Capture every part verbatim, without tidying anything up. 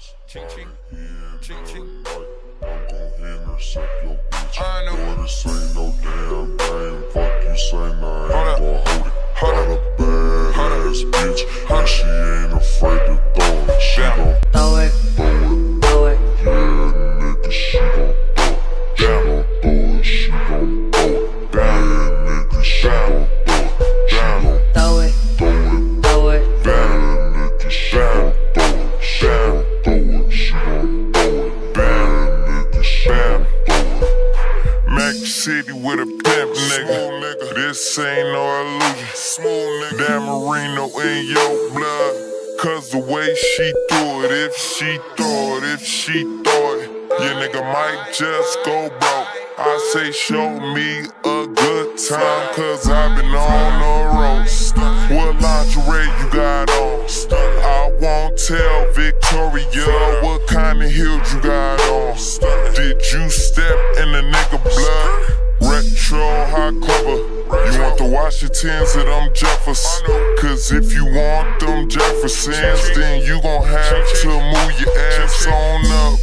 Ching ching, ching ching. I'm gon' intercept your bitch. I know. Boy, this ain't no damn thing. Fuck you, say nah, I ain't gon' hold it. Hold Got up. a bad Hold up. ass bitch, and she ain't afraid to throw it. She gon' Throw it, throw it. throw it, Yeah, nigga, she gon' throw it. She gon' throw it. She gon' throw it. Bad nigga, she gon' throw it. She gon' throw it, throw it. throw it, Bad nigga, she gon' throw it. She gon' throw it. She gon' throw it. Bad nigga, she gon' throw it. Mac City with a pimp, nigga. nigga. This ain't no illusion. Smooth nigga. Dan Marino in your blood. Cause the way she threw it, if she throw it, if she throw it, your nigga might just go broke. I say show me a good time, cause I've been on the road. What lingerie you got on? I won't tell Victoria what kind of heels you got on. Did you step in the nigga blood? Retro hot clubber. You want the Washingtons or them Jeffers? Cause if you want them Jeffersons, then you gon' have to move your ass on up.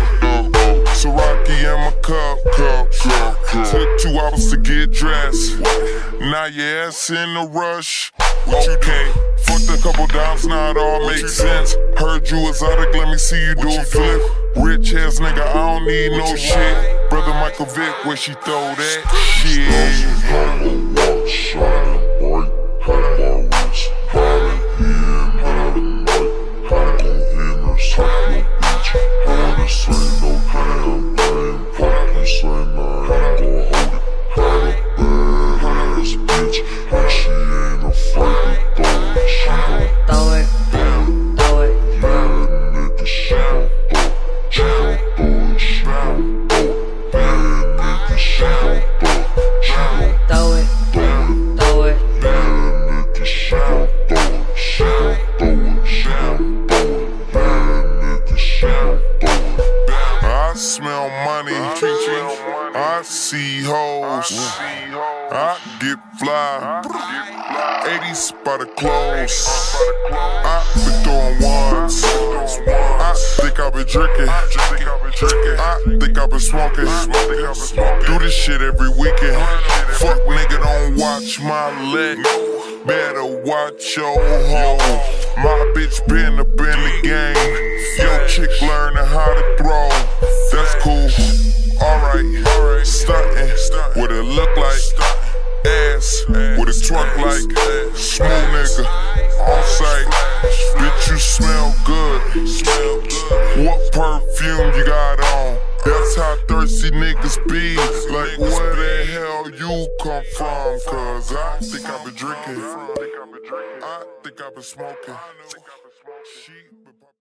So Rocky and my cup, cup, cup, cup. Took two hours to get dressed. Now your ass in a rush. Okay, fucked a couple dimes, now it all makes sense. Heard you exotic, let me see you do a flip. Rich ass nigga, I don't need no shit. Brother Michael Vick, where she throw that shit? Diamond watch, shining bright. Had my wrist, body in the night. I'm gon' intercept your bitch. Boy, this ain't no damn thing. Fuck you, say nah, I ain't gon' hold it. Got a bad ass bitch, and she ain't afraid to throw it. She gon' throw it, throw it. throw it, Yeah, nigga, she gon' throw it. She gon' throw it. She gon' throw it. Yeah, nigga, she gon' throw it. She gon' throw it, throw it. throw it, Yeah, nigga, she gon' throw it. She gon' throw it. She gon' throw it. Yeah, nigga, she gon' throw it. I smell money, I see hoes, I get fly, eighties by the clothes, I been throwing ones, I think I've been drinking, I think I've been smoking, do this shit every weekend, fuck nigga don't watch my leg, better watch your hoe. My bitch been up in the game. Yo chick learning how to throw. That's cool. Alright. Stuntin'. What it look like. Ass. What it twerk like. Smooth nigga. On site. Bitch, you smell good. What perfume you got on? That's how thirsty niggas be. Like where the hell you come from? Cause I think I've been drinking. I think I've been smoking. She